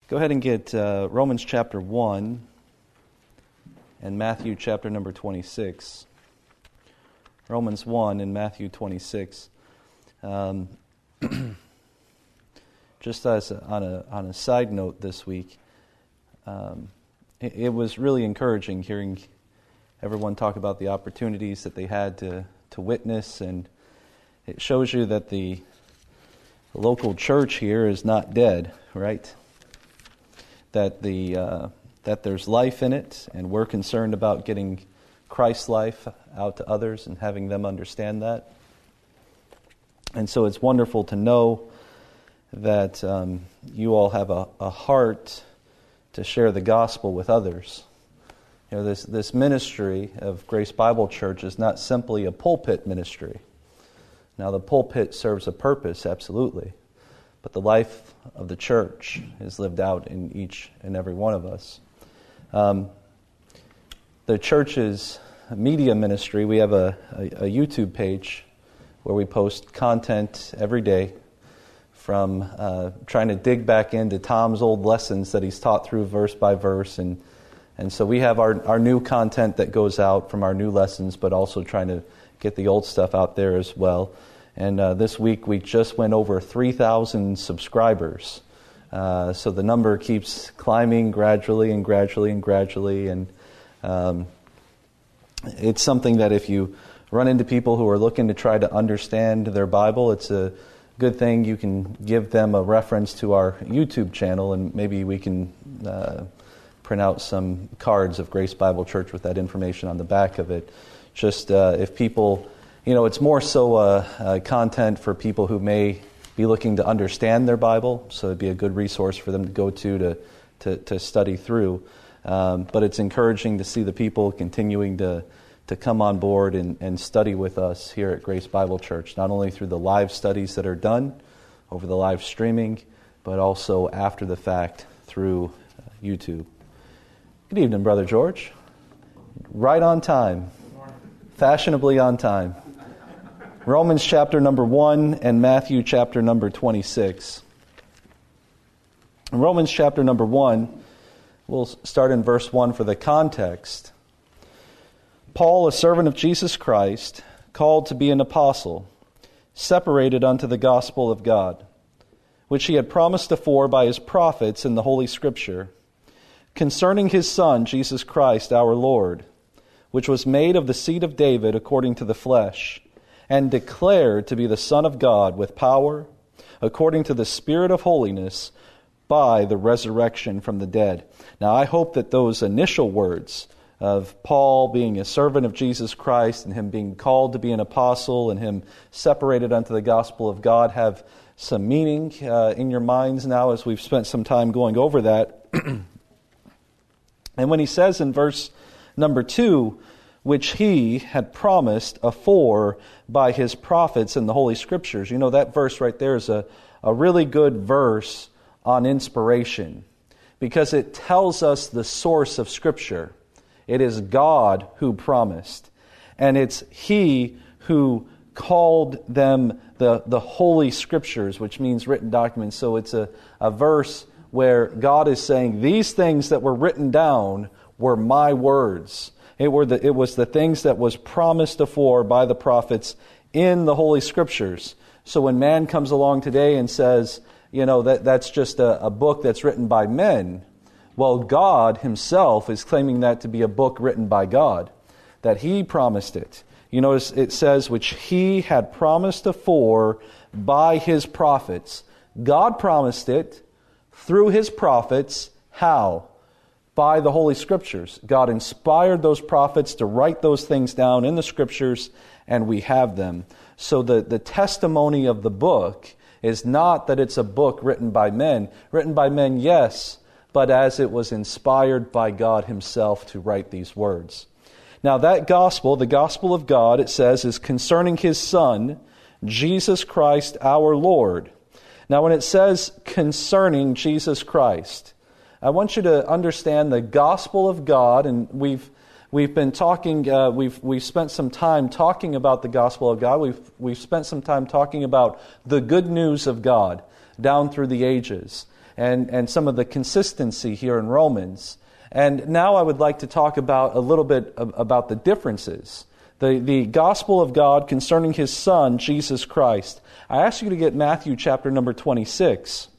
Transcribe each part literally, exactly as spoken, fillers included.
Go ahead and get uh, Romans chapter one and Matthew chapter number twenty-six. Romans one and Matthew twenty-six. Um, just as a, on a on a side note this week, um, it, it was really encouraging hearing everyone talk about the opportunities that they had to, to witness, and it shows you that the local church here is not dead, right? That the uh, that there's life in it, and we're concerned about getting Christ's life out to others and having them understand that. And so it's wonderful to know that um, you all have a, a heart to share the gospel with others. You know, this this ministry of Grace Bible Church is not simply a pulpit ministry. Now, the pulpit serves a purpose, absolutely. But the life of the church is lived out in each and every one of us. Um, the church's media ministry, we have a, a, a YouTube page where we post content every day from uh, trying to dig back into Tom's old lessons that he's taught through verse by verse. And, and so we have our, our new content that goes out from our new lessons, but also trying to get the old stuff out there as well. And uh, this week we just went over three thousand subscribers. Uh, so the number keeps climbing gradually and gradually and gradually. And um, it's something that if you run into people who are looking to try to understand their Bible, it's a good thing. You can give them a reference to our YouTube channel, and maybe we can uh, print out some cards of Grace Bible Church with that information on the back of it. Just uh, if people... You know, it's more so uh, uh, content for people who may be looking to understand their Bible, so it'd be a good resource for them to go to to, to, to study through. Um, but it's encouraging to see the people continuing to, to come on board and, and study with us here at Grace Bible Church, not only through the live studies that are done over the live streaming, but also after the fact through uh, YouTube. Good evening, Brother George. Right on time. Fashionably on time. Romans chapter number one and Matthew chapter number twenty-six. In Romans chapter number one, we'll start in verse one for the context. Paul, a servant of Jesus Christ, called to be an apostle, separated unto the gospel of God, which he had promised afore by his prophets in the Holy Scripture, concerning his Son, Jesus Christ, our Lord, which was made of the seed of David according to the flesh, and declared to be the Son of God with power, according to the Spirit of holiness, by the resurrection from the dead. Now, I hope that those initial words of Paul being a servant of Jesus Christ and him being called to be an apostle and him separated unto the gospel of God have some meaning uh, in your minds now as we've spent some time going over that. And when he says in verse number two, which he had promised afore by his prophets in the Holy Scriptures. You know, that verse right there is a, a really good verse on inspiration, because it tells us the source of Scripture. It is God who promised, and it's He who called them the, the Holy Scriptures, which means written documents. So it's a, a verse where God is saying, these things that were written down were my words. It were the, it was the things that was promised afore by the prophets in the Holy Scriptures. So when man comes along today and says, you know, that that's just a, a book that's written by men, well, God himself is claiming that to be a book written by God, that he promised it. You notice it says, which he had promised afore by his prophets. God promised it through his prophets. How? By the Holy Scriptures. God inspired those prophets to write those things down in the Scriptures, and we have them. So the, the testimony of the book is not that it's a book written by men. Written by men, yes, but as it was inspired by God himself to write these words. Now that gospel, the gospel of God, it says, is concerning his Son, Jesus Christ our Lord. Now when it says concerning Jesus Christ, I want you to understand the gospel of God, and we've we've been talking. Uh, we've we've spent some time talking about the gospel of God. We've we've spent some time talking about the good news of God down through the ages, and, and some of the consistency here in Romans. And now I would like to talk about a little bit of, about the differences. The, the gospel of God concerning His Son, Jesus Christ. I ask you to get Matthew chapter number twenty-six.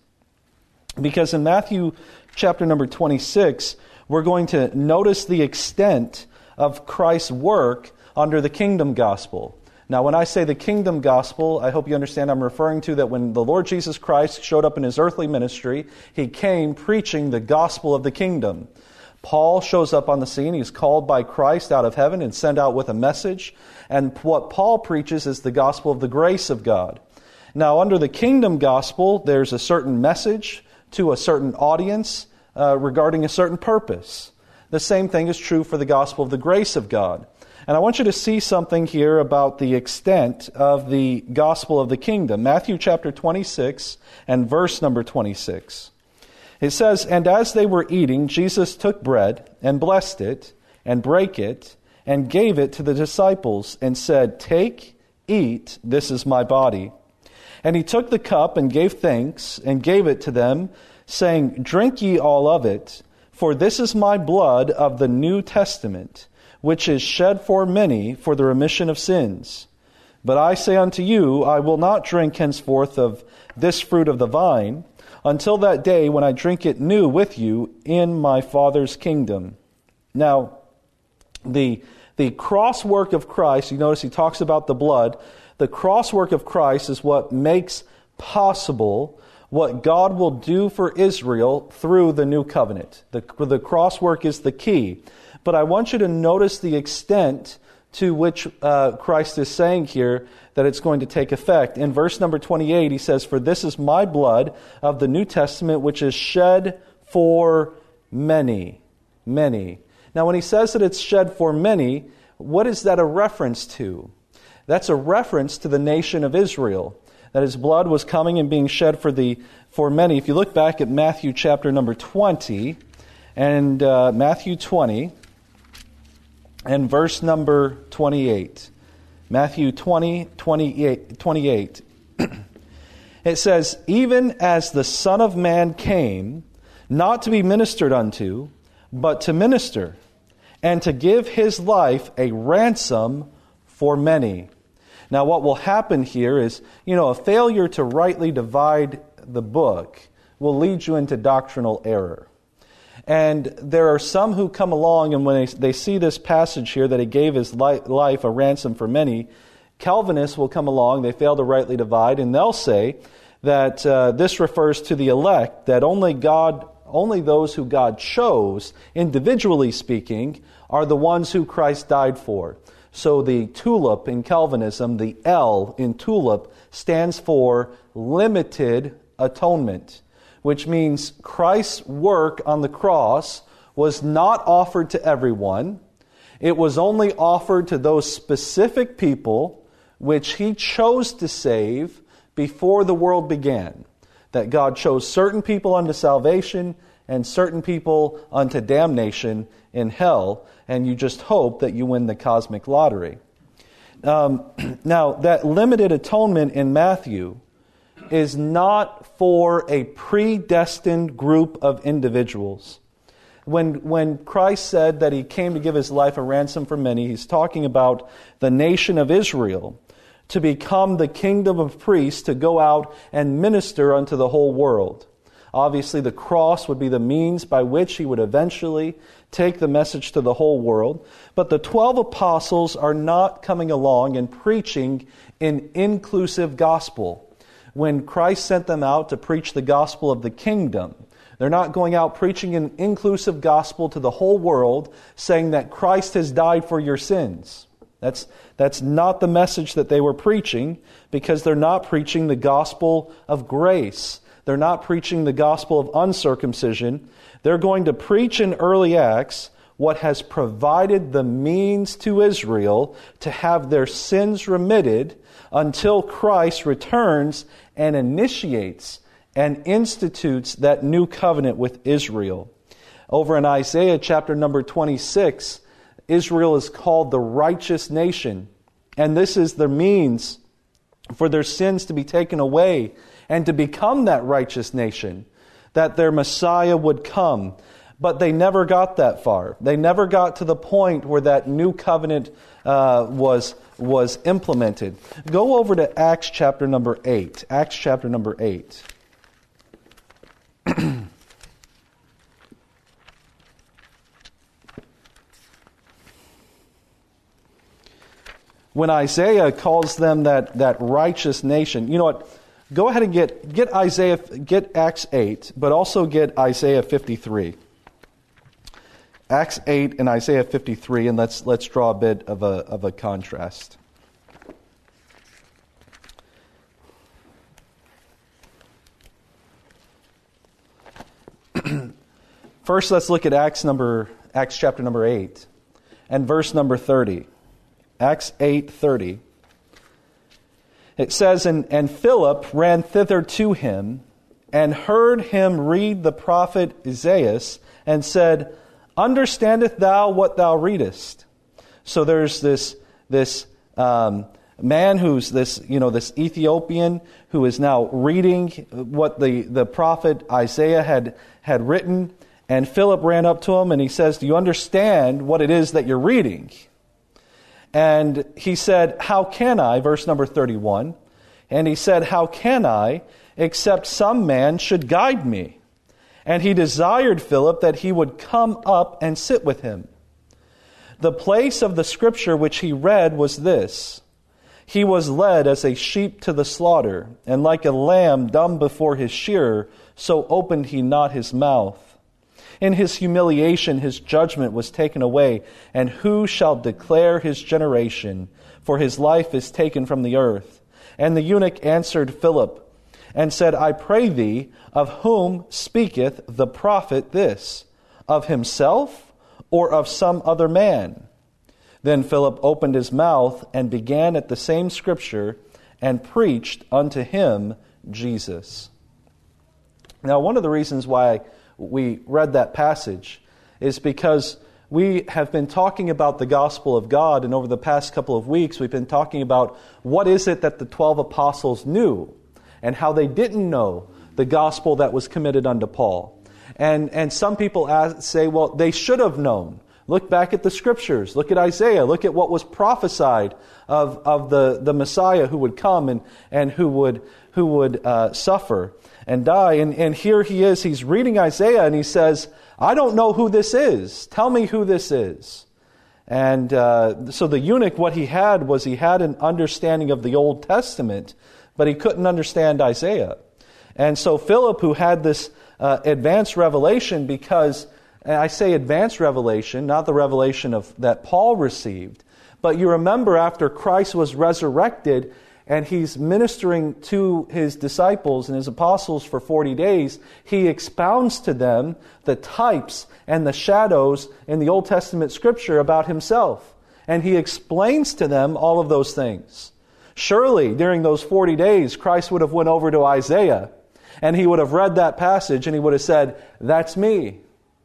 Because in Matthew chapter number twenty-six, we're going to notice the extent of Christ's work under the kingdom gospel. Now, when I say the kingdom gospel, I hope you understand I'm referring to that when the Lord Jesus Christ showed up in His earthly ministry, He came preaching the gospel of the kingdom. Paul shows up on the scene. He's called by Christ out of heaven and sent out with a message. And what Paul preaches is the gospel of the grace of God. Now, under the kingdom gospel, there's a certain message to a certain audience uh, regarding a certain purpose. The same thing is true for the gospel of the grace of God. And I want you to see something here about the extent of the gospel of the kingdom. Matthew chapter twenty-six and verse number twenty-six. It says, "And as they were eating, Jesus took bread and blessed it and brake it and gave it to the disciples and said, 'Take, eat, this is my body.' And He took the cup and gave thanks and gave it to them, saying, 'Drink ye all of it, for this is my blood of the New Testament, which is shed for many for the remission of sins. But I say unto you, I will not drink henceforth of this fruit of the vine, until that day when I drink it new with you in my Father's kingdom.'" Now, the, the cross work of Christ, you notice he talks about the blood. The cross work of Christ is what makes possible what God will do for Israel through the new covenant. The, the cross work is the key. But I want you to notice the extent to which uh, Christ is saying here that it's going to take effect. In verse number twenty-eight, He says, "For this is my blood of the New Testament, which is shed for many." Many. Now, when He says that it's shed for many, what is that a reference to? That's a reference to the nation of Israel. That His blood was coming and being shed for the for many. If you look back at Matthew chapter number twenty, and uh, Matthew twenty, and verse number twenty-eight. Matthew twenty, twenty-eight, twenty-eight. It says, "Even as the Son of Man came, not to be ministered unto, but to minister, and to give His life a ransom for many." Now, what will happen here is, you know, a failure to rightly divide the book will lead you into doctrinal error. And there are some who come along, and when they, they see this passage here that He gave His li- life a ransom for many, Calvinists will come along, they fail to rightly divide, and they'll say that uh, this refers to the elect, that only God, only those who God chose, individually speaking, are the ones who Christ died for. So the tulip in Calvinism, the L in tulip, stands for limited atonement, which means Christ's work on the cross was not offered to everyone. It was only offered to those specific people which He chose to save before the world began. That God chose certain people unto salvation and certain people unto damnation in hell, and you just hope that you win the cosmic lottery. Um, now, that limited atonement in Matthew is not for a predestined group of individuals. When, when Christ said that He came to give His life a ransom for many, He's talking about the nation of Israel to become the kingdom of priests, to go out and minister unto the whole world. Obviously, the cross would be the means by which He would eventually take the message to the whole world. But the twelve apostles are not coming along and preaching an inclusive gospel. When Christ sent them out to preach the gospel of the kingdom, they're not going out preaching an inclusive gospel to the whole world, saying that Christ has died for your sins. That's, that's not the message that they were preaching, because they're not preaching the gospel of grace. They're not preaching the gospel of uncircumcision. They're going to preach in early Acts what has provided the means to Israel to have their sins remitted until Christ returns and initiates and institutes that new covenant with Israel. Over in Isaiah chapter number twenty-six, Israel is called the righteous nation. And this is the means for their sins to be taken away and to become that righteous nation. that their Messiah would come. But they never got that far. They never got to the point where that new covenant uh, was, was implemented. Go over to Acts chapter number eight. Acts chapter number eight. When Isaiah calls them that, that righteous nation, you know what? Go ahead and get, get Isaiah, get Acts eight, but also get Isaiah fifty-three. Acts eight and Isaiah fifty-three, and let's let's draw a bit of a of a contrast. First, let's look at Acts number Acts chapter number eight and verse number thirty. Acts eight thirty. It says, and, and Philip ran thither to him, and heard him read the prophet Isaiah, and said, Understandest thou what thou readest? So there's this this um, man who's this you know this Ethiopian who is now reading what the, the prophet Isaiah had had written, and Philip ran up to him and he says, Do you understand what it is that you're reading? And he said, How can I? Verse number thirty-one. And he said, How can I, except some man should guide me? And he desired Philip that he would come up and sit with him. The place of the scripture which he read was this: He was led as a sheep to the slaughter, and like a lamb dumb before his shearer, so opened he not his mouth. In his humiliation his judgment was taken away, and who shall declare his generation? For his life is taken from the earth. And the eunuch answered Philip, and said, I pray thee, of whom speaketh the prophet this? Of himself, or of some other man? Then Philip opened his mouth, and began at the same scripture, and preached unto him Jesus. Now, one of the reasons why we read that passage is because we have been talking about the gospel of God, and over the past couple of weeks we've been talking about what is it that the twelve apostles knew and how they didn't know the gospel that was committed unto Paul. And and some people ask, say, well, they should have known. Look back at the scriptures. Look at Isaiah. Look at what was prophesied of, of the, the Messiah who would come and, and who would who would uh, suffer and die. And, and here he is, he's reading Isaiah, and he says, I don't know who this is. Tell me who this is. And uh, so the eunuch, what he had was he had an understanding of the Old Testament, but he couldn't understand Isaiah. And so Philip, who had this uh, advanced revelation, because, and I say advanced revelation, not the revelation of that Paul received, but you remember after Christ was resurrected, and he's ministering to his disciples and his apostles for forty days, he expounds to them the types and the shadows in the Old Testament scripture about himself. And he explains to them all of those things. Surely, during those forty days, Christ would have went over to Isaiah, and he would have read that passage, and he would have said, that's me.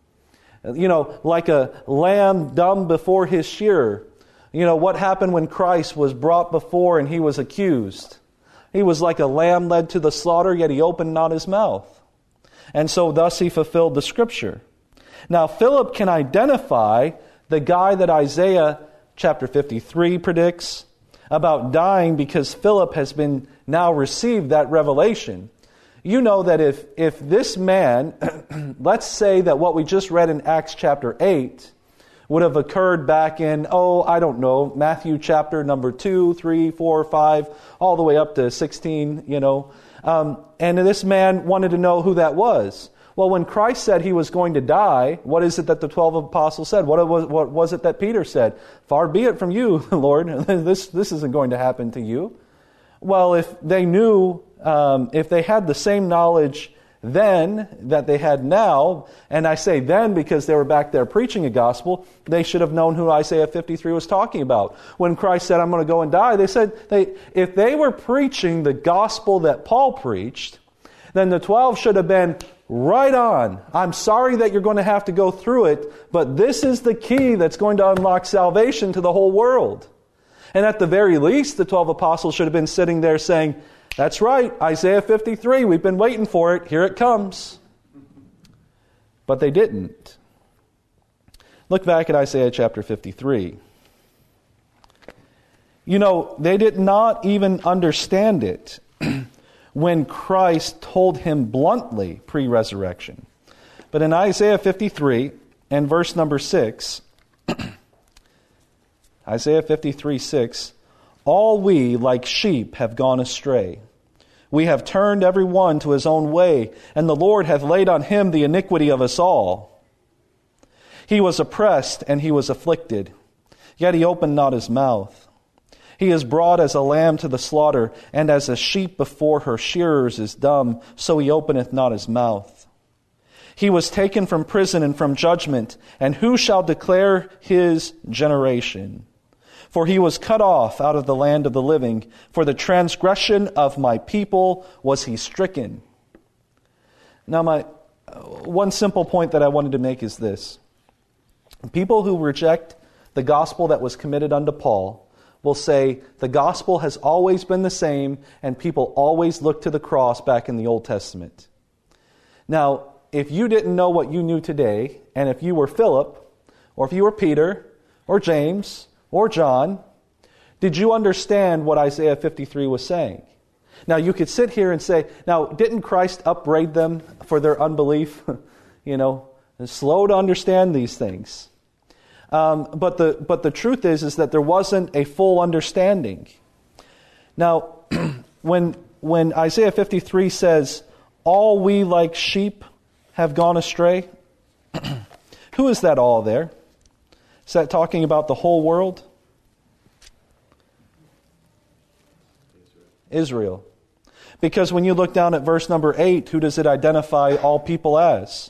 You know, like a lamb dumb before his shearer. You know, what happened when Christ was brought before and he was accused? He was like a lamb led to the slaughter, yet he opened not his mouth. And so thus he fulfilled the scripture. Now Philip can identify the guy that Isaiah chapter fifty-three predicts about dying, because Philip has been now received that revelation. You know that if, if this man, let's say that what we just read in Acts chapter eight would have occurred back in, oh, I don't know, Matthew chapter number two, three, four, five, all the way up to sixteen, you know. Um, and this man wanted to know who that was. Well, when Christ said he was going to die, what is it that the twelve apostles said? What was, what was it that Peter said? Far be it from you, Lord. this, this isn't going to happen to you. Well, if they knew, um, if they had the same knowledge then that they had now, and I say then because they were back there preaching a gospel, they should have known who Isaiah fifty-three was talking about. When Christ said, I'm going to go and die, they said, they, if they were preaching the gospel that Paul preached, then the twelve should have been right on. I'm sorry that you're going to have to go through it, but this is the key that's going to unlock salvation to the whole world. And at the very least, the twelve apostles should have been sitting there saying, that's right, Isaiah fifty-three, we've been waiting for it, here it comes. But they didn't. Look back at Isaiah chapter fifty-three. You know, they did not even understand it when Christ told him bluntly pre-resurrection. But in Isaiah fifty-three and verse number six, Isaiah fifty-three, six, all we like sheep have gone astray. We have turned every one to his own way, and the Lord hath laid on him the iniquity of us all. He was oppressed and he was afflicted, yet he opened not his mouth. He is brought as a lamb to the slaughter, and as a sheep before her shearers is dumb, so he openeth not his mouth. He was taken from prison and from judgment, and who shall declare his generation? For he was cut off out of the land of the living. For the transgression of my people was he stricken. Now, my one simple point that I wanted to make is this. People who reject the gospel that was committed unto Paul will say the gospel has always been the same, and people always look to the cross back in the Old Testament. Now, if you didn't know what you knew today, and if you were Philip, or if you were Peter, or James, or John, did you understand what Isaiah fifty-three was saying? Now, you could sit here and say, now, didn't Christ upbraid them for their unbelief? you know, slow to understand these things. Um, but the but the truth is is that there wasn't a full understanding. Now, when when Isaiah fifty-three says, "All we like sheep have gone astray," who is that all there? Is that talking about the whole world? Israel. Israel. Because when you look down at verse number eight, who does it identify all people as?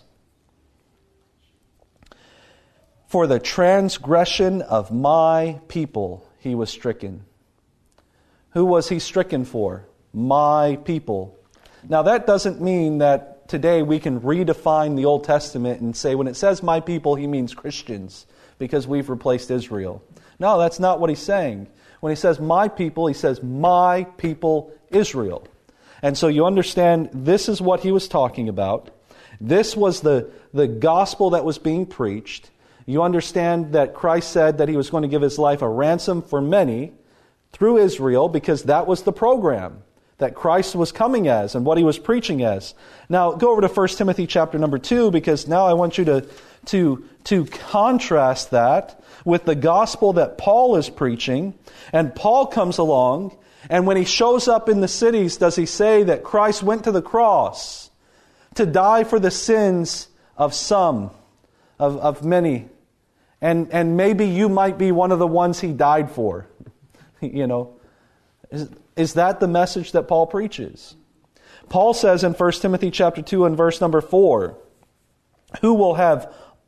For the transgression of my people he was stricken. Who was he stricken for? My people. Now that doesn't mean that today we can redefine the Old Testament and say when it says my people, he means Christians because we've replaced Israel. No, that's not what he's saying. When he says my people, he says my people Israel. And so you understand this is what he was talking about. This was the, the gospel that was being preached. You understand that Christ said that he was going to give his life a ransom for many through Israel because that was the program that Christ was coming as and what he was preaching as. Now, go over to First Timothy chapter number two because now I want you to, to, to contrast that with the gospel that Paul is preaching. And Paul comes along, and when he shows up in the cities, does he say that Christ went to the cross to die for the sins of some, of, of many? And and maybe you might be one of the ones he died for. you know, is, is that the message that Paul preaches? Paul says in First Timothy chapter two and verse number four, who will have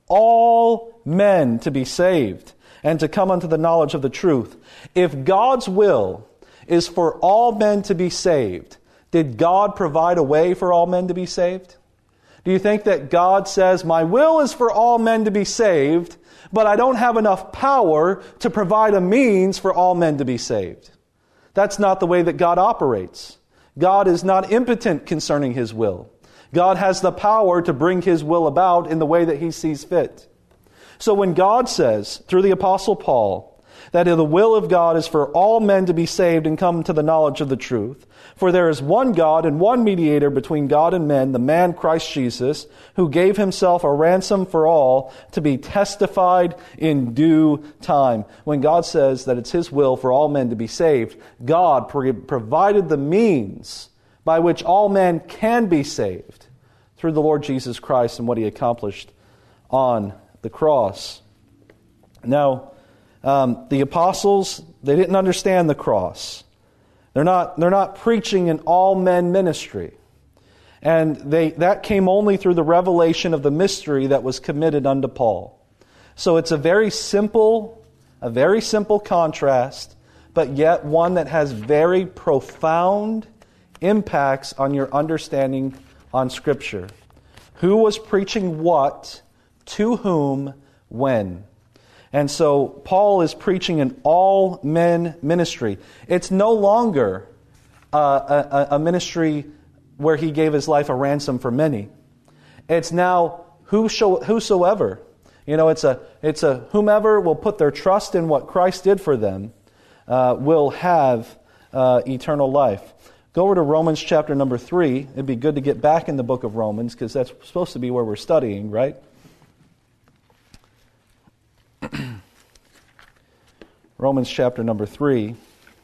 all men to be saved and to come unto the knowledge of the truth. If God's will is for all men to be saved, did God provide a way for all men to be saved? Do you think that God says, my will is for all men to be saved, but I don't have enough power to provide a means for all men to be saved? That's not the way that God operates. God is not impotent concerning his will. God has the power to bring his will about in the way that he sees fit. So when God says, through the Apostle Paul, that the will of God is for all men to be saved and come to the knowledge of the truth. For there is one God and one mediator between God and men, the man Christ Jesus, who gave himself a ransom for all to be testified in due time. When God says that it's his will for all men to be saved, God pro- provided the means by which all men can be saved through the Lord Jesus Christ and what he accomplished on the cross. Now, Um, the apostles, they didn't understand the cross. They're not, they're not preaching an all-men ministry. And they that came only through the revelation of the mystery that was committed unto Paul. So it's a very simple, a very simple contrast, but yet one that has very profound impacts on your understanding on Scripture. Who was preaching what, to whom, when? And so Paul is preaching an all-men ministry. It's no longer uh, a, a ministry where he gave his life a ransom for many. It's now whosoever. You know, it's a it's a whomever will put their trust in what Christ did for them uh, will have uh, eternal life. Go over to Romans chapter number three. It'd be good to get back in the book of Romans because that's supposed to be where we're studying, right? Romans chapter number three.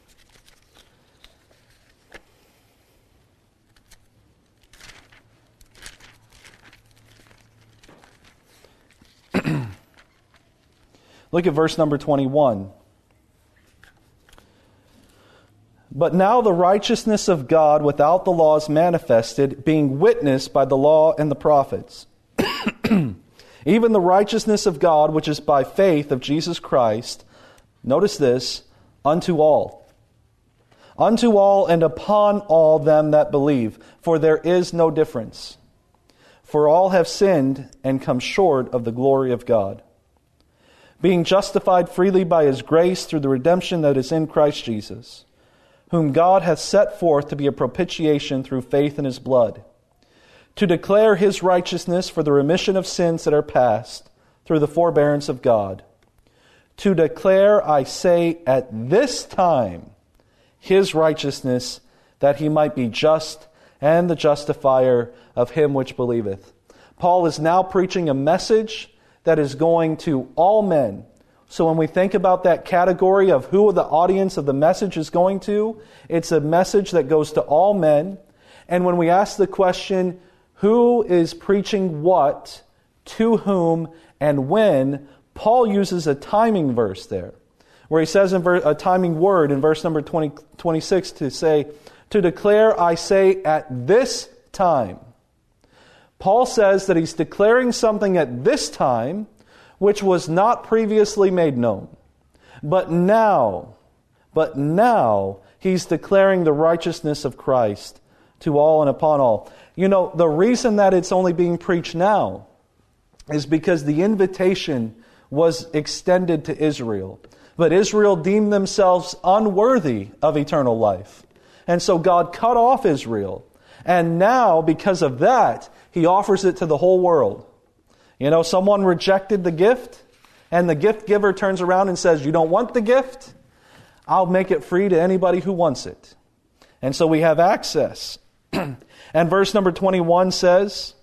Look at verse number twenty-one. But now the righteousness of God without the law is manifested, being witnessed by the law and the prophets. Even the righteousness of God, which is by faith of Jesus Christ, notice this, unto all. Unto all and upon all them that believe, for there is no difference. For all have sinned and come short of the glory of God, being justified freely by His grace through the redemption that is in Christ Jesus, whom God hath set forth to be a propitiation through faith in His blood, to declare His righteousness for the remission of sins that are past through the forbearance of God, to declare, I say, at this time, His righteousness, that He might be just and the justifier of him which believeth. Paul is now preaching a message that is going to all men. So when we think about that category of who the audience of the message is going to, it's a message that goes to all men. And when we ask the question, who is preaching what, to whom, and when, Paul uses a timing verse there, where he says in ver- a timing word in verse number twenty, twenty-six to say, to declare, I say, at this time. Paul says that he's declaring something at this time which was not previously made known. But now, but now, he's declaring the righteousness of Christ to all and upon all. You know, the reason that it's only being preached now is because the invitation was extended to Israel. But Israel deemed themselves unworthy of eternal life. And so God cut off Israel. And now, because of that, He offers it to the whole world. You know, someone rejected the gift, and the gift giver turns around and says, you don't want the gift? I'll make it free to anybody who wants it. And so we have access. And verse number twenty-one says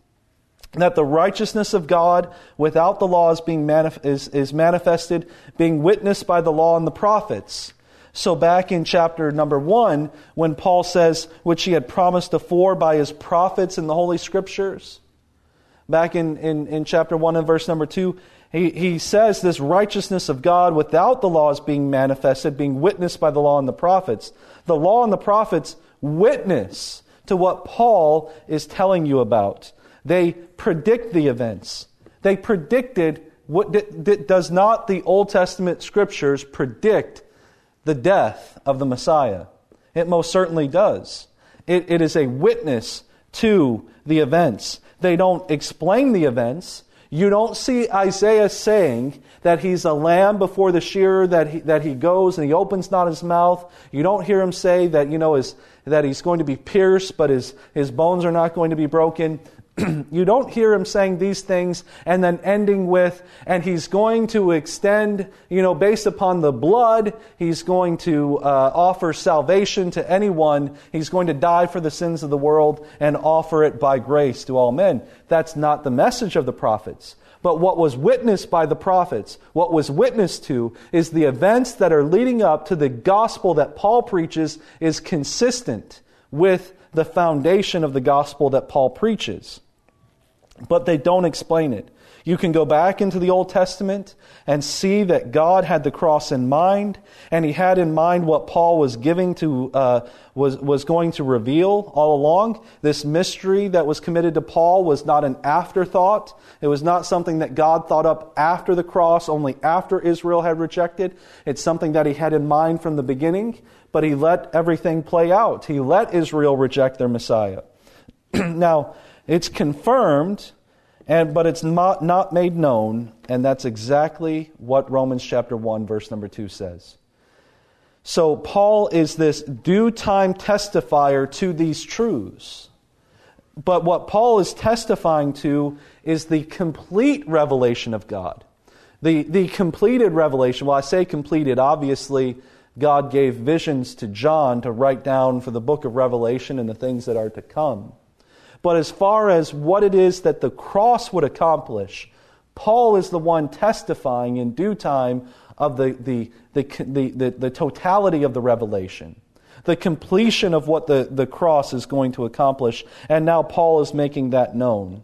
that the righteousness of God without the law is, being manif- is, is manifested, being witnessed by the law and the prophets. So back in chapter number one, when Paul says, which he had promised afore by his prophets in the Holy Scriptures, back in, in, in chapter one and verse number two, he, he says this righteousness of God without the law is being manifested, being witnessed by the law and the prophets. The law and the prophets witness to what Paul is telling you about. They predict the events. They predicted, what does not the Old Testament Scriptures predict the death of the Messiah? It most certainly does. It, it is a witness to the events. They don't explain the events. You don't see Isaiah saying that he's a lamb before the shearer, that he, that he goes and he opens not his mouth. You don't hear him say that, you know, his, that he's going to be pierced, but his, his bones are not going to be broken. You don't hear him saying these things and then ending with, and he's going to extend, you know, based upon the blood, he's going to uh, offer salvation to anyone. He's going to die for the sins of the world and offer it by grace to all men. That's not the message of the prophets. But what was witnessed by the prophets, what was witnessed to, is the events that are leading up to the gospel that Paul preaches is consistent with the foundation of the gospel that Paul preaches. But they don't explain it. You can go back into the Old Testament and see that God had the cross in mind, and He had in mind what Paul was giving to uh, was was going to reveal all along. This mystery that was committed to Paul was not an afterthought. It was not something that God thought up after the cross, only after Israel had rejected. It's something that He had in mind from the beginning, but He let everything play out. He let Israel reject their Messiah. Now, it's confirmed, and but it's not, not made known, and that's exactly what Romans chapter one, verse number two says. So Paul is this due time testifier to these truths. But what Paul is testifying to is the complete revelation of God. The, the completed revelation. Well, I say completed, obviously God gave visions to John to write down for the book of Revelation and the things that are to come. But as far as what it is that the cross would accomplish, Paul is the one testifying in due time of the, the, the, the, the, the totality of the revelation, the completion of what the, the cross is going to accomplish. And now Paul is making that known.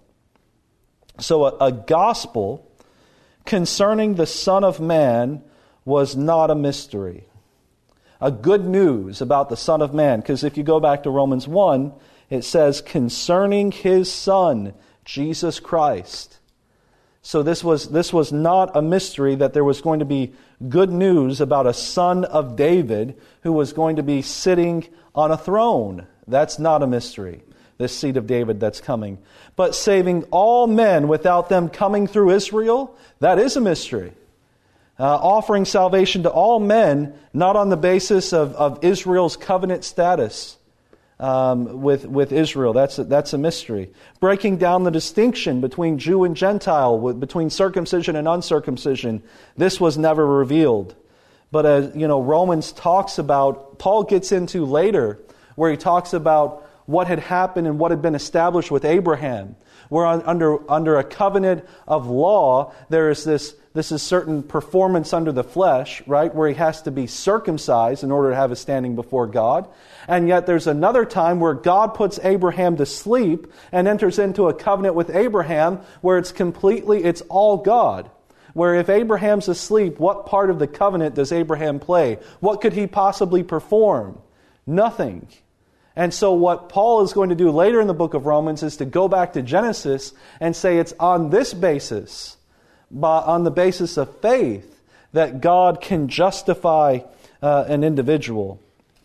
So a, a gospel concerning the Son of Man was not a mystery. A good news about the Son of Man, because if you go back to Romans one, it says, concerning His Son, Jesus Christ. So this was this was not a mystery that there was going to be good news about a son of David who was going to be sitting on a throne. That's not a mystery, this seed of David that's coming. But saving all men without them coming through Israel, that is a mystery. Uh, offering salvation to all men, not on the basis of, of Israel's covenant status. Um, with with Israel, that's a, that's a mystery. Breaking down the distinction between Jew and Gentile, with, between circumcision and uncircumcision, this was never revealed. But as you know, Romans talks about, Paul gets into later, where he talks about what had happened and what had been established with Abraham. Where on, under under a covenant of law, there is this this is certain performance under the flesh, right, where he has to be circumcised in order to have a standing before God. And yet there's another time where God puts Abraham to sleep and enters into a covenant with Abraham where it's completely, it's all God. Where if Abraham's asleep, what part of the covenant does Abraham play? What could he possibly perform? Nothing. And so what Paul is going to do later in the book of Romans is to go back to Genesis and say it's on this basis, on the basis of faith, that God can justify uh, an individual.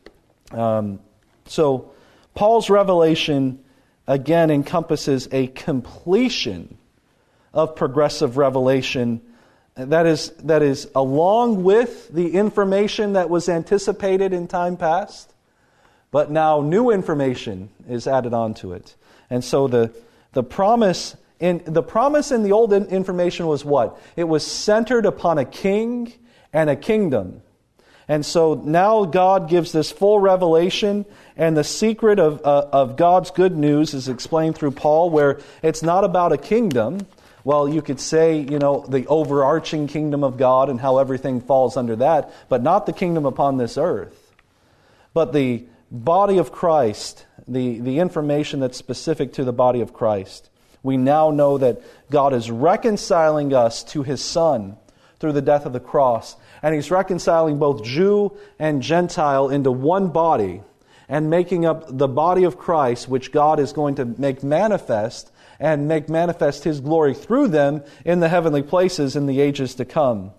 Um, so Paul's revelation again encompasses a completion of progressive revelation that is that is along with the information that was anticipated in time past, but now new information is added onto it. And so the the promise in the promise in the old information was what? It was centered upon a king and a kingdom. And so now God gives this full revelation, and the secret of uh, of God's good news is explained through Paul, where it's not about a kingdom. Well, you could say, you know, the overarching kingdom of God and how everything falls under that, but not the kingdom upon this earth. But the body of Christ, the, the information that's specific to the body of Christ. We now know that God is reconciling us to His Son through the death of the cross. And He's reconciling both Jew and Gentile into one body and making up the body of Christ, which God is going to make manifest and make manifest His glory through them in the heavenly places in the ages to come.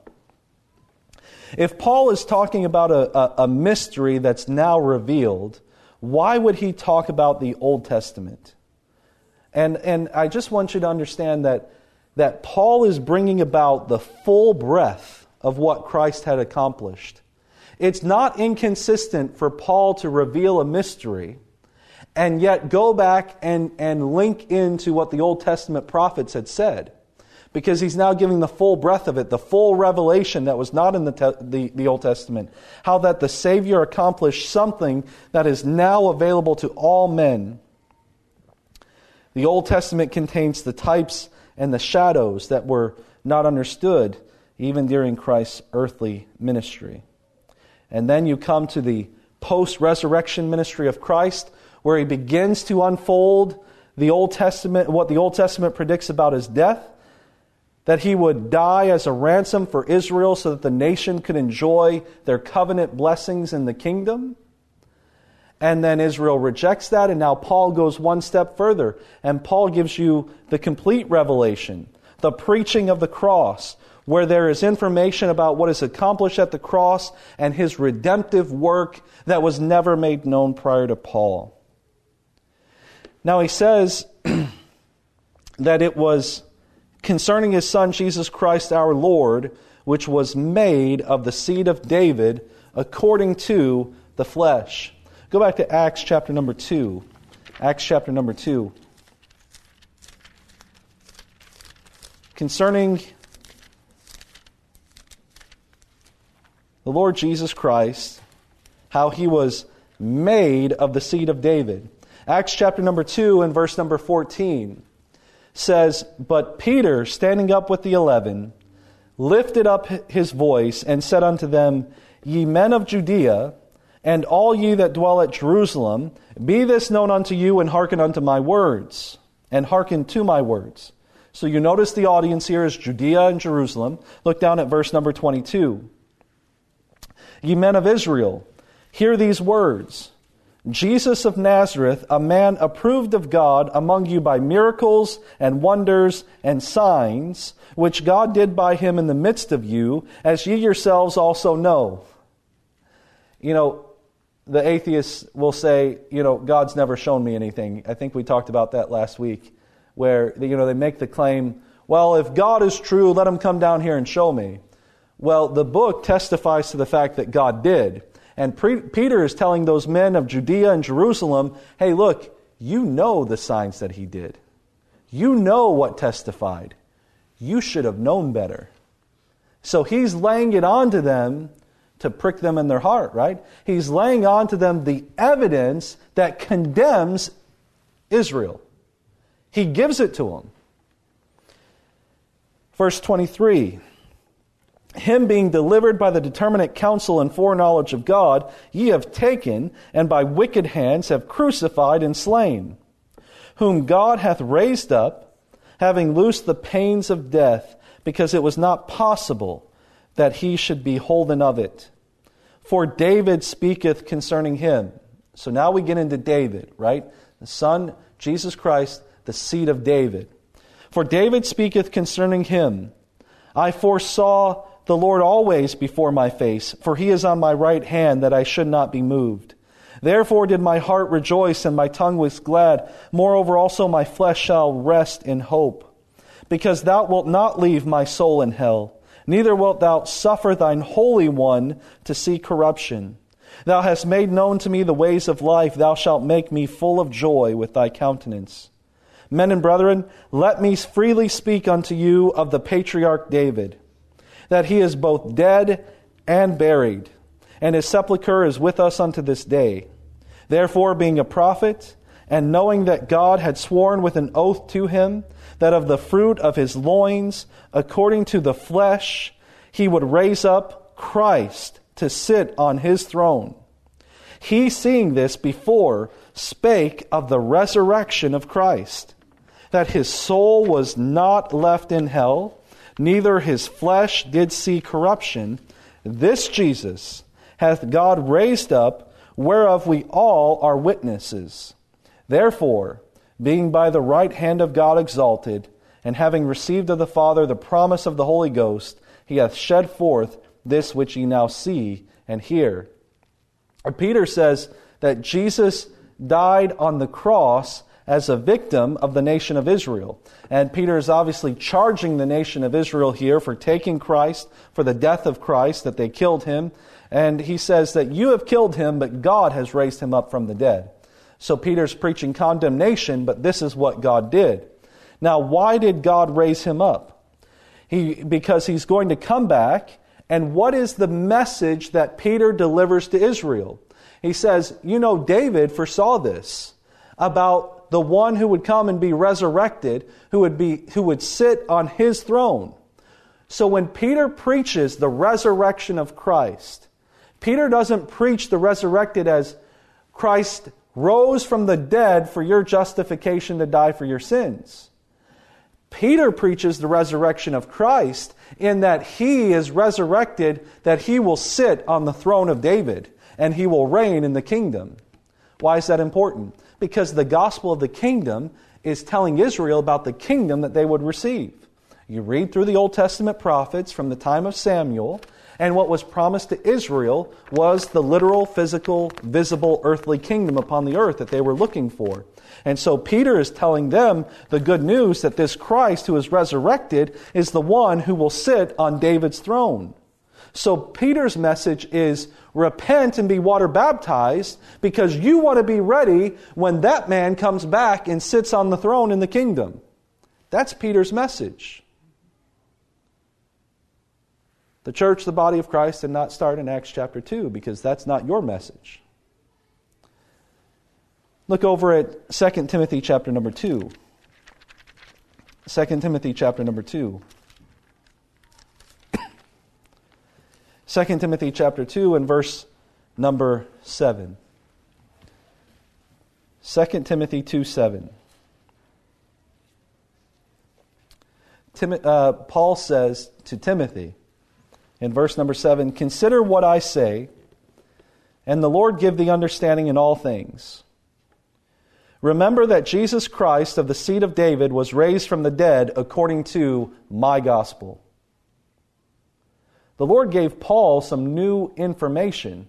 If Paul is talking about a, a, a mystery that's now revealed, why would he talk about the Old Testament? And and I just want you to understand that that Paul is bringing about the full breadth of what Christ had accomplished. It's not inconsistent for Paul to reveal a mystery and yet go back and, and link into what the Old Testament prophets had said. Because he's now giving the full breadth of it, the full revelation that was not in the, te- the, the Old Testament. How that the Savior accomplished something that is now available to all men. The Old Testament contains the types and the shadows that were not understood even during Christ's earthly ministry. And then you come to the post-resurrection ministry of Christ, where He begins to unfold the Old Testament, what the Old Testament predicts about His death, that He would die as a ransom for Israel so that the nation could enjoy their covenant blessings in the kingdom. And then Israel rejects that, and now Paul goes one step further, and Paul gives you the complete revelation, the preaching of the cross, where there is information about what is accomplished at the cross and His redemptive work that was never made known prior to Paul. Now he says that it was concerning His Son, Jesus Christ our Lord, which was made of the seed of David according to the flesh. Go back to Acts chapter number two. Acts chapter number two. concerning the Lord Jesus Christ, how he was made of the seed of David. Acts chapter number two and verse number fourteen says, "But Peter, standing up with the eleven, lifted up his voice and said unto them, Ye men of Judea, and all ye that dwell at Jerusalem, be this known unto you, and hearken unto my words, and hearken to my words." So you notice the audience here is Judea and Jerusalem. Look down at verse number twenty-two. "Ye men of Israel, hear these words. Jesus of Nazareth, a man approved of God among you by miracles and wonders and signs, which God did by him in the midst of you, as ye yourselves also know." You know, the atheists will say, you know, God's never shown me anything. I think we talked about that last week, where, you know, they make the claim, well, if God is true, let him come down here and show me. Well, the book testifies to the fact that God did. And pre- Peter is telling those men of Judea and Jerusalem, hey, look, you know the signs that he did. You know what testified. You should have known better. So he's laying it on to them to prick them in their heart, right? He's laying on to them the evidence that condemns Israel. He gives it to them. Verse twenty-three, "Him being delivered by the determinate counsel and foreknowledge of God, ye have taken, and by wicked hands have crucified and slain, whom God hath raised up, having loosed the pains of death, because it was not possible that he should be holden of it. For David speaketh concerning him." So now we get into David, right? The Son, Jesus Christ, the seed of David. "For David speaketh concerning him, I foresaw the Lord always before my face, for he is on my right hand, that I should not be moved. Therefore did my heart rejoice, and my tongue was glad. Moreover also my flesh shall rest in hope. Because thou wilt not leave my soul in hell, neither wilt thou suffer thine Holy One to see corruption. Thou hast made known to me the ways of life. Thou shalt make me full of joy with thy countenance. Men and brethren, let me freely speak unto you of the patriarch David, that he is both dead and buried, and his sepulchre is with us unto this day. Therefore, being a prophet, and knowing that God had sworn with an oath to him, that of the fruit of his loins, according to the flesh, he would raise up Christ to sit on his throne. He, seeing this before, spake of the resurrection of Christ, that his soul was not left in hell, neither his flesh did see corruption. This Jesus hath God raised up, whereof we all are witnesses. Therefore, being by the right hand of God exalted, and having received of the Father the promise of the Holy Ghost, he hath shed forth this which ye now see and hear." Peter says that Jesus died on the cross as a victim of the nation of Israel. And Peter is obviously charging the nation of Israel here for taking Christ, for the death of Christ, that they killed him. And he says that you have killed him, but God has raised him up from the dead. So Peter's preaching condemnation, but this is what God did. Now, why did God raise him up? He, because he's going to come back, and what is the message that Peter delivers to Israel? He says, you know, David foresaw this, about the one who would come and be resurrected, who would be, who would sit on his throne. So when Peter preaches the resurrection of Christ, Peter doesn't preach the resurrected as Christ rose from the dead for your justification to die for your sins. Peter preaches the resurrection of Christ in that he is resurrected, that he will sit on the throne of David and he will reign in the kingdom. Why is that important? Because the gospel of the kingdom is telling Israel about the kingdom that they would receive. You read through the Old Testament prophets from the time of Samuel, and what was promised to Israel was the literal, physical, visible, earthly kingdom upon the earth that they were looking for. And so Peter is telling them the good news that this Christ who is resurrected is the one who will sit on David's throne. So Peter's message is repent and be water baptized because you want to be ready when that man comes back and sits on the throne in the kingdom. That's Peter's message. the church, the body of Christ, and not start in Acts chapter two, because that's not your message. Look over at Second Timothy chapter number two. Second Timothy chapter number two. Second Timothy chapter two and verse number seven. Second Timothy two seven. Tim, uh, Paul says to Timothy in verse number seven, "Consider what I say, and the Lord give thee understanding in all things. Remember that Jesus Christ of the seed of David was raised from the dead according to my gospel." The Lord gave Paul some new information.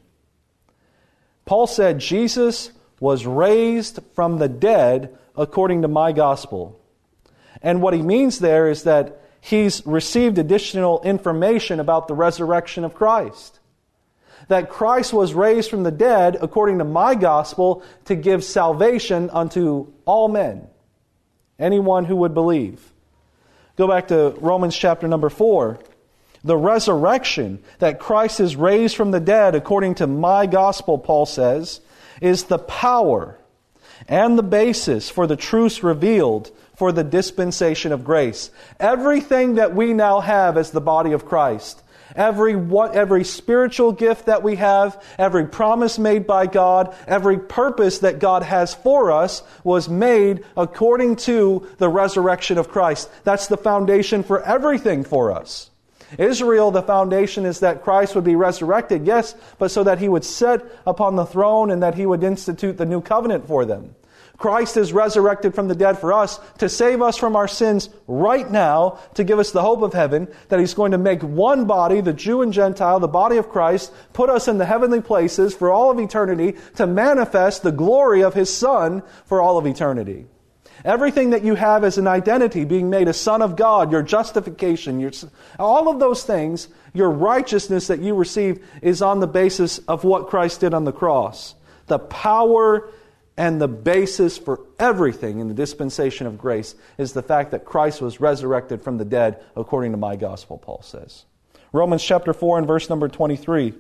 Paul said Jesus was raised from the dead according to my gospel. And what he means there is that he's received additional information about the resurrection of Christ. That Christ was raised from the dead according to my gospel to give salvation unto all men. Anyone who would believe. Go back to Romans chapter number four. The resurrection, that Christ is raised from the dead according to my gospel, Paul says, is the power and the basis for the truths revealed for the dispensation of grace. Everything that we now have as the body of Christ, every what, every spiritual gift that we have, every promise made by God, every purpose that God has for us was made according to the resurrection of Christ. That's the foundation for everything for us. Israel, the foundation is that Christ would be resurrected, yes, but so that He would sit upon the throne and that He would institute the new covenant for them. Christ is resurrected from the dead for us to save us from our sins right now, to give us the hope of heaven, that He's going to make one body, the Jew and Gentile, the body of Christ, put us in the heavenly places for all of eternity to manifest the glory of His Son for all of eternity. Everything that you have as an identity, being made a son of God, your justification, your, all of those things, your righteousness that you receive is on the basis of what Christ did on the cross. The power and the basis for everything in the dispensation of grace is the fact that Christ was resurrected from the dead according to my gospel, Paul says. Romans chapter four and verse number twenty-three.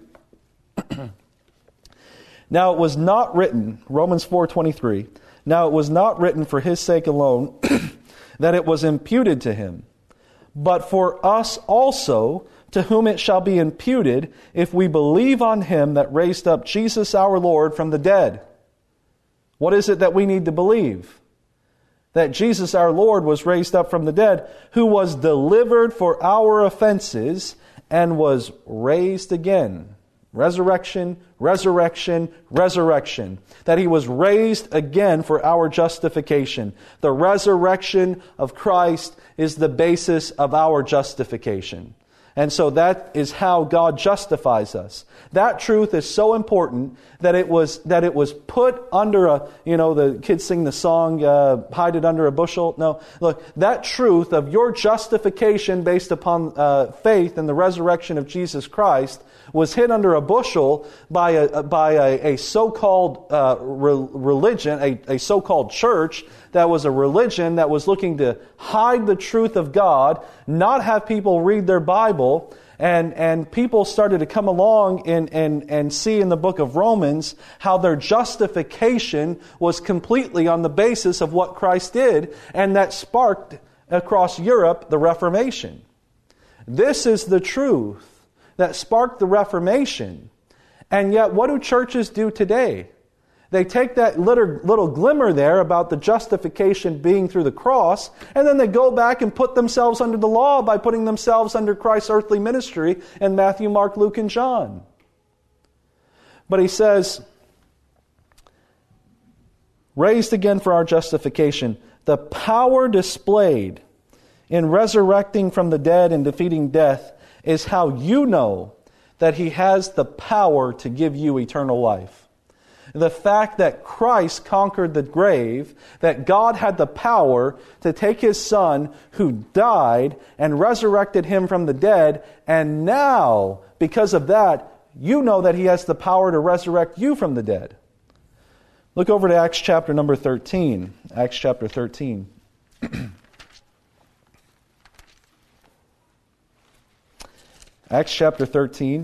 Now it was not written, Romans four twenty-three, now it was not written for His sake alone that it was imputed to Him, but for us also, to whom it shall be imputed if we believe on Him that raised up Jesus our Lord from the dead. What is it that we need to believe? That Jesus our Lord was raised up from the dead, who was delivered for our offenses and was raised again. Resurrection, resurrection, resurrection. That He was raised again for our justification. The resurrection of Christ is the basis of our justification. And so that is how God justifies us. That truth is so important that it was that it was put under a, you know, the kids sing the song, uh, hide it under a bushel. No, look, that truth of your justification based upon uh, faith in the resurrection of Jesus Christ was hid under a bushel by a by a, a so-called uh, re- religion, a, a so-called church that was a religion that was looking to hide the truth of God, not have people read their Bible, and and people started to come along and and and see in the book of Romans how their justification was completely on the basis of what Christ did, and that sparked across Europe the Reformation. This is the truth that sparked the Reformation. And yet, what do churches do today? They take that little, little glimmer there about the justification being through the cross, and then they go back and put themselves under the law by putting themselves under Christ's earthly ministry in Matthew, Mark, Luke, and John. But he says, raised again for our justification, the power displayed in resurrecting from the dead and defeating death is how you know that He has the power to give you eternal life. The fact that Christ conquered the grave, that God had the power to take His Son who died and resurrected Him from the dead, and now, because of that, you know that He has the power to resurrect you from the dead. Look over to Acts chapter number thirteen. Acts chapter thirteen. Acts chapter thirteen.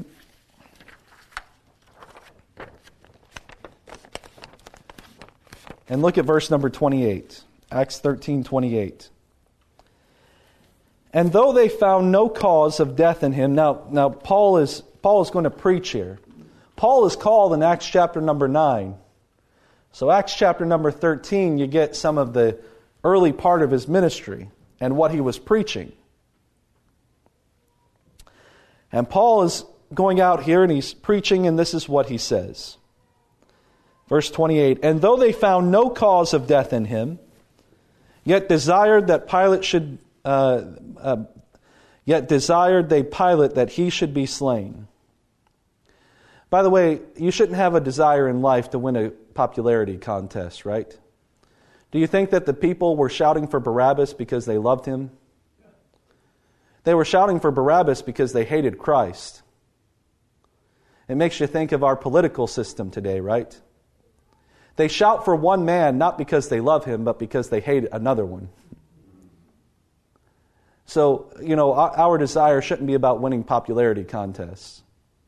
And look at verse number twenty-eight. Acts thirteen, twenty-eight. And though they found no cause of death in him. Now, now Paul is Paul is going to preach here. Paul is called in Acts chapter number nine. So Acts chapter number thirteen, you get some of the early part of his ministry and what he was preaching. And Paul is going out here and he's preaching, and this is what he says. Verse twenty-eight, and though they found no cause of death in him, yet desired that Pilate should, uh, uh, yet desired they Pilate that he should be slain. By the way, you shouldn't have a desire in life to win a popularity contest, right? Do you think that the people were shouting for Barabbas because they loved him? They were shouting for Barabbas because they hated Christ. It makes you think of our political system today, right? They shout for one man not because they love him, but because they hate another one. So, you know, our, our desire shouldn't be about winning popularity contests.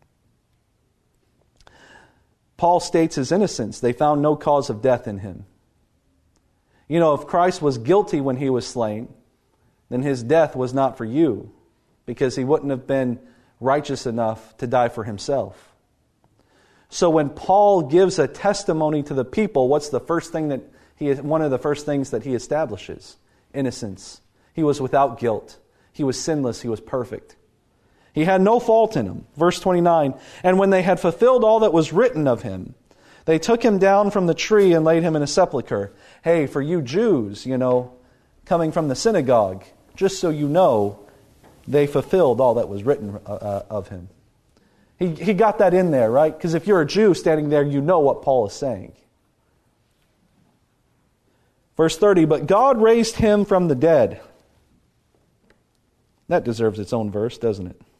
Paul states his innocence. They found no cause of death in him. You know, if Christ was guilty when he was slain, then his death was not for you, because he wouldn't have been righteous enough to die for himself. So when Paul gives a testimony to the people, what's the first thing that he one of the first things that he establishes? Innocence. He was without guilt. He was sinless. He was perfect. He had no fault in him. Verse twenty-nine, and when they had fulfilled all that was written of him, they took him down from the tree and laid him in a sepulchre. Hey, for you Jews, you know, coming from the synagogue, just so you know, they fulfilled all that was written uh, of him. He, he got that in there, right? Because if you're a Jew standing there, you know what Paul is saying. Verse thirty, but God raised him from the dead. That deserves its own verse, doesn't it?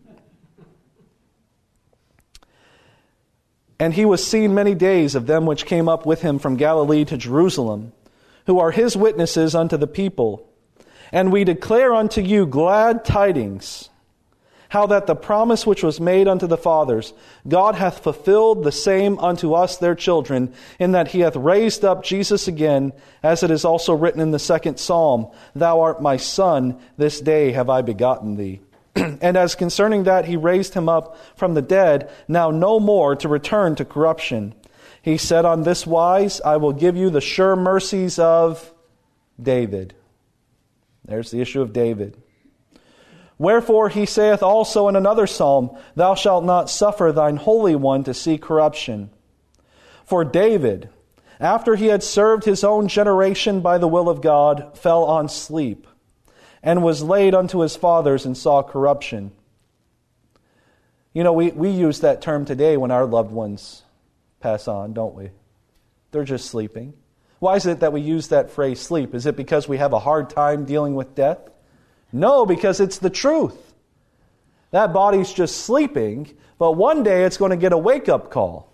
And he was seen many days of them which came up with him from Galilee to Jerusalem, who are his witnesses unto the people. And we declare unto you glad tidings, how that the promise which was made unto the fathers, God hath fulfilled the same unto us their children, in that he hath raised up Jesus again, as it is also written in the second psalm, Thou art my son, this day have I begotten thee. And as concerning that he raised him up from the dead, now no more to return to corruption. He said on this wise, I will give you the sure mercies of David. There's the issue of David. Wherefore he saith also in another psalm, Thou shalt not suffer thine Holy One to see corruption. For David, after he had served his own generation by the will of God, fell on sleep, and was laid unto his fathers and saw corruption. You know, we, we use that term today when our loved ones pass on, don't we? They're just sleeping. Why is it that we use that phrase sleep? Is it because we have a hard time dealing with death? No, because it's the truth. That body's just sleeping, but one day it's going to get a wake-up call.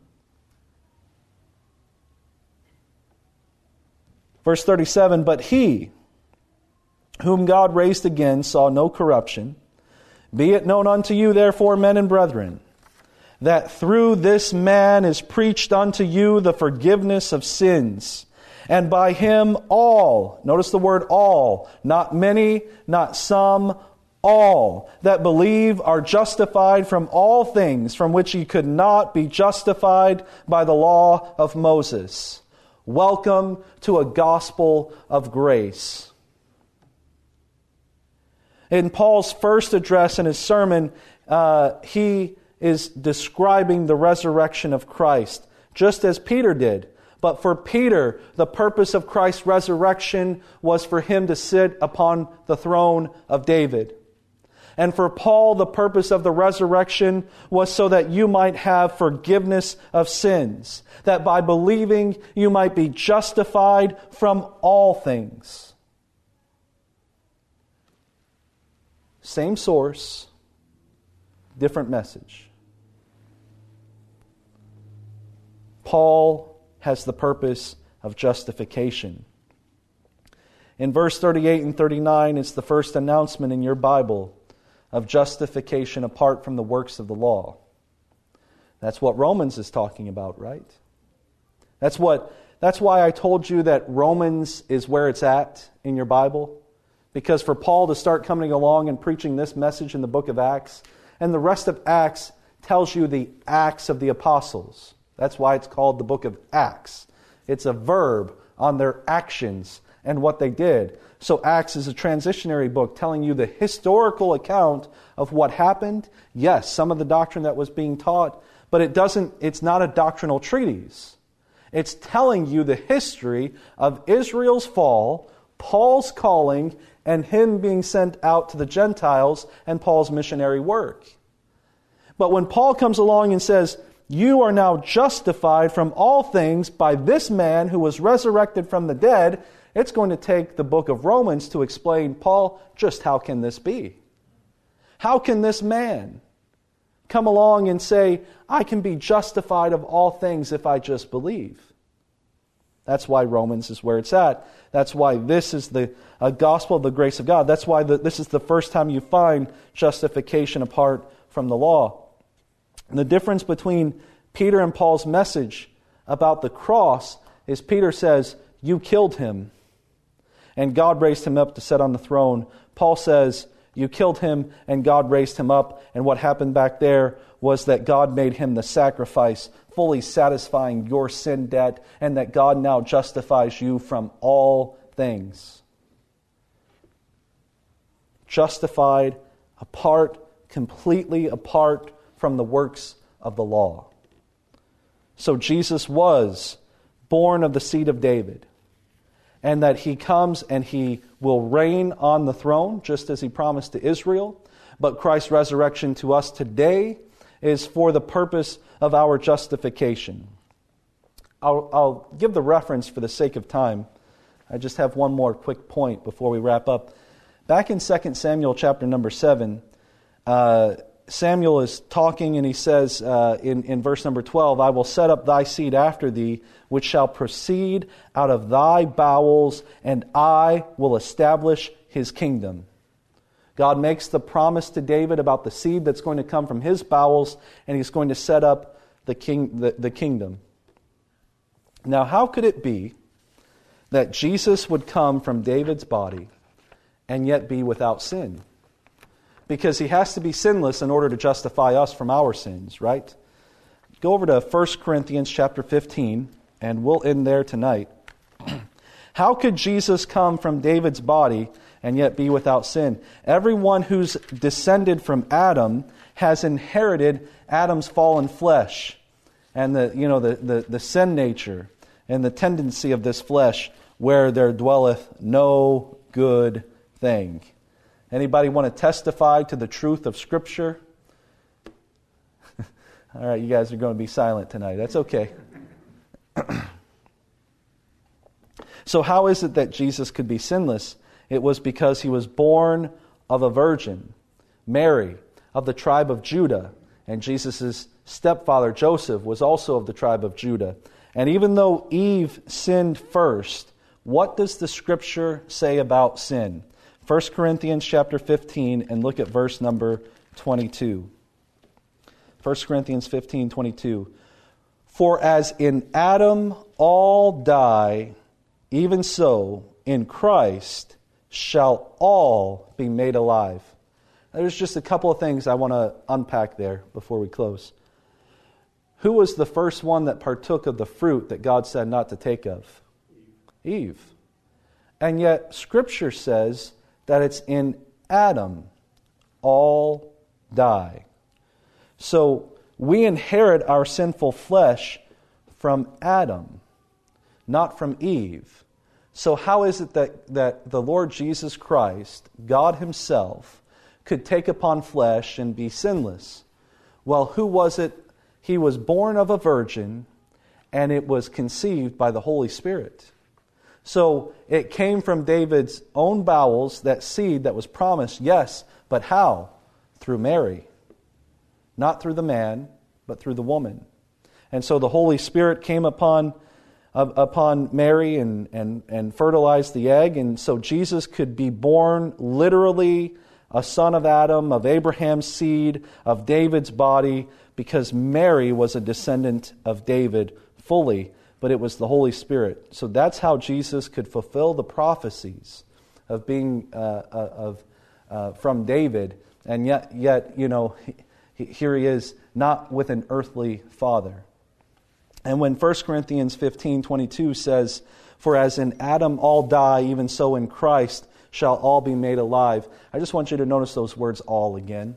Verse thirty-seven, but he, whom God raised again, saw no corruption. Be it known unto you, therefore, men and brethren, that through this man is preached unto you the forgiveness of sins, and by him all, notice the word all, not many, not some, all that believe are justified from all things from which ye could not be justified by the law of Moses. Welcome to a gospel of grace. In Paul's first address in his sermon, uh, he is describing the resurrection of Christ, just as Peter did. But for Peter, the purpose of Christ's resurrection was for him to sit upon the throne of David. And for Paul, the purpose of the resurrection was so that you might have forgiveness of sins, that by believing you might be justified from all things. Same source, different message. Paul has the purpose of justification. In verse thirty-eight and thirty-nine, it's the first announcement in your Bible of justification apart from the works of the law. That's what Romans is talking about, right? That's what that's why I told you that Romans is where it's at in your Bible. Because for Paul to start coming along and preaching this message in the book of Acts, and the rest of Acts tells you the Acts of the Apostles. That's why it's called the book of Acts. It's a verb on their actions and what they did. So Acts is a transitionary book telling you the historical account of what happened. Yes, some of the doctrine that was being taught, but it doesn't. It's not a doctrinal treatise. It's telling you the history of Israel's fall, Paul's calling, and him being sent out to the Gentiles and Paul's missionary work. But when Paul comes along and says, you are now justified from all things by this man who was resurrected from the dead, it's going to take the book of Romans to explain, Paul, just how can this be? How can this man come along and say, I can be justified of all things if I just believe? That's why Romans is where it's at. That's why this is the uh, gospel of the grace of God. That's why the, this is the first time you find justification apart from the law. And the difference between Peter and Paul's message about the cross is Peter says, you killed him, and God raised him up to sit on the throne. Paul says, you killed him, and God raised him up. And what happened back there was that God made him the sacrifice, fully satisfying your sin debt, and that God now justifies you from all things. Justified apart, completely apart from the works of the law. So Jesus was born of the seed of David, and that he comes and he will reign on the throne, just as he promised to Israel. But Christ's resurrection to us today is for the purpose of our justification. I'll, I'll give the reference for the sake of time. I just have one more quick point before we wrap up. Back in Second Samuel chapter number seven, uh, Samuel is talking and he says uh, in, in verse number twelve, I will set up thy seed after thee, which shall proceed out of thy bowels, and I will establish his kingdom. God makes the promise to David about the seed that's going to come from his bowels, and he's going to set up the king, the, the kingdom. Now, how could it be that Jesus would come from David's body and yet be without sin? Because he has to be sinless in order to justify us from our sins, right? Go over to First Corinthians chapter fifteen, and we'll end there tonight. How could Jesus come from David's body and yet be without sin? Everyone who's descended from Adam has inherited Adam's fallen flesh and the you know the, the, the sin nature and the tendency of this flesh, where there dwelleth no good thing. Anybody want to testify to the truth of Scripture? All right, you guys are going to be silent tonight. That's okay. So how is it that Jesus could be sinless? It was because he was born of a virgin, Mary, of the tribe of Judah. And Jesus' stepfather, Joseph, was also of the tribe of Judah. And even though Eve sinned first, what does the Scripture say about sin? First Corinthians chapter fifteen, and look at verse number twenty-two. First Corinthians fifteen, twenty-two. For as in Adam all die, even so in Christ shall all be made alive. Now, there's just a couple of things I want to unpack there before we close. Who was the first one that partook of the fruit that God said not to take of? Eve. Eve. And yet Scripture says that it's in Adam all die. So we inherit our sinful flesh from Adam, not from Eve. So how is it that, that the Lord Jesus Christ, God Himself, could take upon flesh and be sinless? Well, who was it? He was born of a virgin, and it was conceived by the Holy Spirit. So it came from David's own bowels, that seed that was promised, yes, but how? Through Mary. Not through the man, but through the woman. And so the Holy Spirit came upon uh, upon Mary and, and, and fertilized the egg, and so Jesus could be born literally a son of Adam, of Abraham's seed, of David's body, because Mary was a descendant of David fully, but it was the Holy Spirit. So that's how Jesus could fulfill the prophecies of being uh, uh, of uh, from David, and yet, yet you know, he, here he is, not with an earthly father. And when First Corinthians fifteen twenty-two says, "For as in Adam all die, even so in Christ shall all be made alive," I just want you to notice those words "all" again.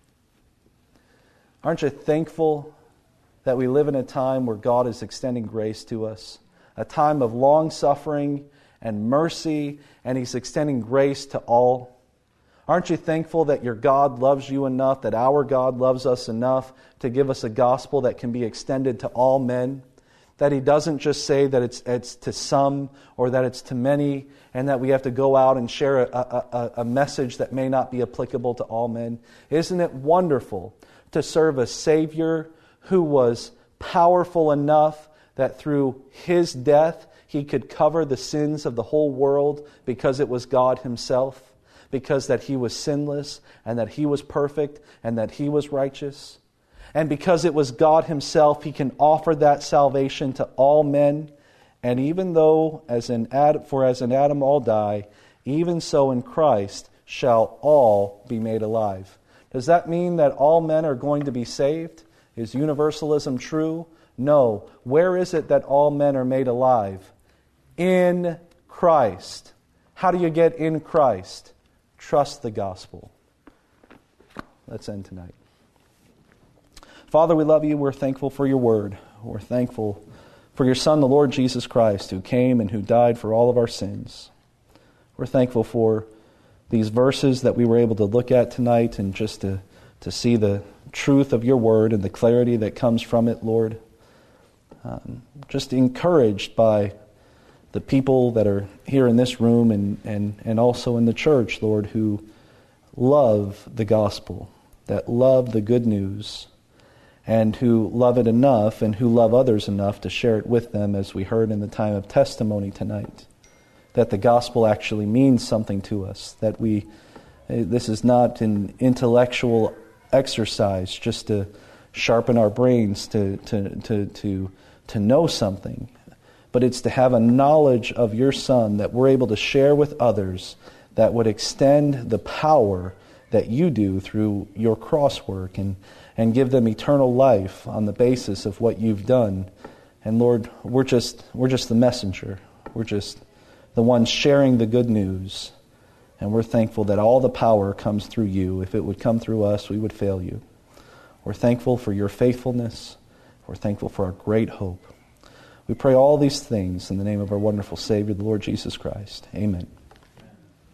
Aren't you thankful that we live in a time where God is extending grace to us? A time of long suffering and mercy, and He's extending grace to all. Aren't you thankful that your God loves you enough, that our God loves us enough to give us a gospel that can be extended to all men? That He doesn't just say that it's it's to some or that it's to many, and that we have to go out and share a, a, a message that may not be applicable to all men. Isn't it wonderful to serve a Savior who was powerful enough that through His death He could cover the sins of the whole world because it was God Himself, because that He was sinless and that He was perfect and that He was righteous? And because it was God Himself, He can offer that salvation to all men. And even though, as in Adam, for as in Adam all die, even so in Christ shall all be made alive. Does that mean that all men are going to be saved? Is universalism true? No. Where is it that all men are made alive? In Christ. How do you get in Christ? Trust the gospel. Let's end tonight. Father, we love You. We're thankful for Your word. We're thankful for Your Son, the Lord Jesus Christ, who came and who died for all of our sins. We're thankful for these verses that we were able to look at tonight and just to, to see the truth of Your word and the clarity that comes from it, Lord. Um, just encouraged by the people that are here in this room and, and, and also in the church, Lord, who love the gospel, that love the good news, and who love it enough and who love others enough to share it with them, as we heard in the time of testimony tonight, that the gospel actually means something to us, that we, this is not an intellectual exercise just to sharpen our brains to, to, to, to, to know something, but it's to have a knowledge of Your Son that we're able to share with others that would extend the power that You do through Your cross work and, and give them eternal life on the basis of what You've done. And Lord, we're just we're just the messenger. We're just the ones sharing the good news. And we're thankful that all the power comes through You. If it would come through us, we would fail You. We're thankful for Your faithfulness. We're thankful for our great hope. We pray all these things in the name of our wonderful Savior, the Lord Jesus Christ. Amen.